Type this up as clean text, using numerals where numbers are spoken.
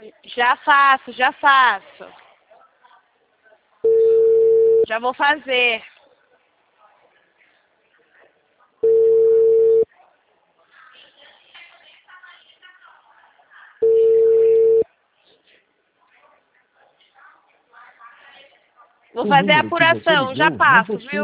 Já faço, já faço. Já vou fazer. Vou fazer a apuração, já passo, viu?